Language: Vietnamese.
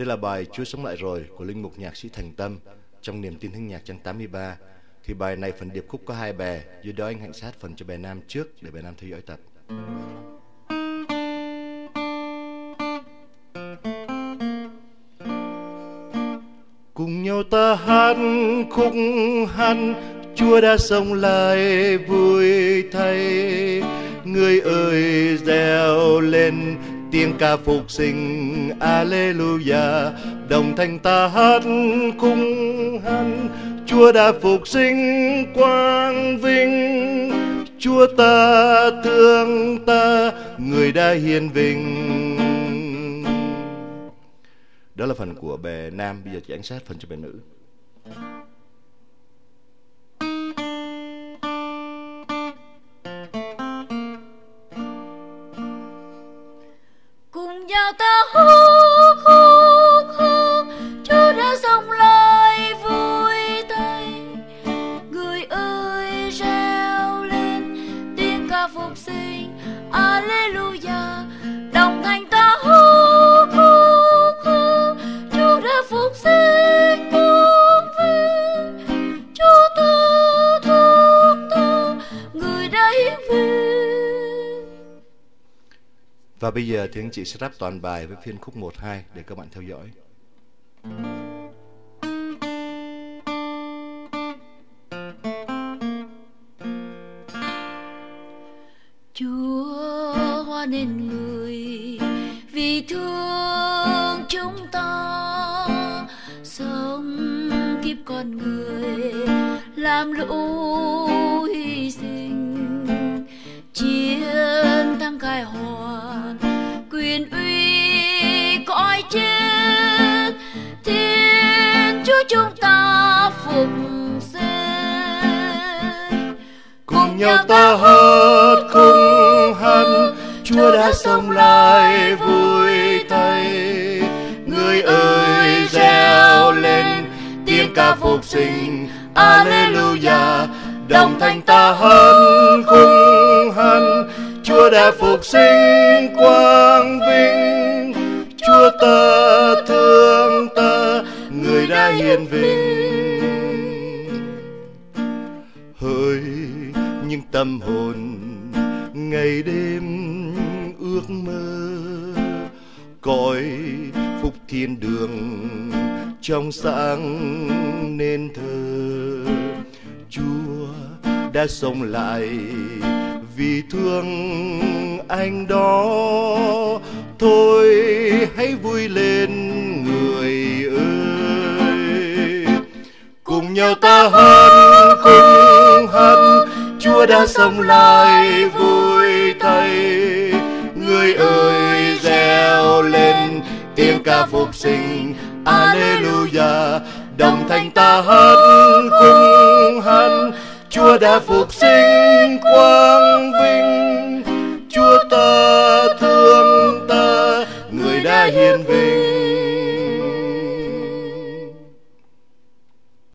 Đây là bài Chúa sống lại rồi của linh mục nhạc sĩ Thành Tâm trong Niềm tin thánh nhạc trang 83. Thì bài này phần điệp khúc có 2 bè, dưới đó anh Hạnh sát phần cho bè nam trước để bè nam theo dõi tập. Cùng nhau ta hát khúc hát, Chúa đã sống lại vui thay. Người ơi reo lên tiếng ca phục sinh, Alleluia. Đồng thanh ta hát khúc hát, Chúa đã phục sinh quang vinh. Chúa ta thương ta, người đã hiền vinh. Đó là phần của bè nam, bây giờ chị Ánh sát phần cho bè nữ. Cùng nhau ta hú hú hú, Chúa đã sống lại vui thay. Người ơi reo lên tiếng ca phục sinh, Alleluia. Đồng thanh ta hú hú hú, Chúa đã phục sinh quang vinh. Chúa ta thương ta, người đã hiến vinh. Và bây giờ thì anh chị sẽ rap toàn bài với phiên khúc 1-2 để các bạn theo dõi. Chúa hóa nên người vì thương chúng ta, sống kiếp con người làm lũ hy sinh, chiến thắng khai hoàn quyền uy cõi trên. Thiên Chúa chúng ta phục sinh. Cùng nhau ta hát khúc hát, Chúa đã sống lại vui thay. Người ơi reo lên tiếng ca phục sinh, Alleluia. Đồng thanh ta hát khúc hát, Chúa đã phục sinh quang vinh. Chúa ta thương ta, người đã hiền vinh. Hỡi những tâm hồn ngày đêm ước mơ, cõi phúc thiên đường trong sáng nên thơ. Chúa đã sống lại vì thương anh đó. Thôi hãy vui lên người ơi. Cùng nhau ta hát khúc hát, Chúa đã sống lại vui thay. Người ơi reo lên tiếng ca phục sinh, Alleluia. Đồng thanh ta hát khúc hát, Chúa đã phục sinh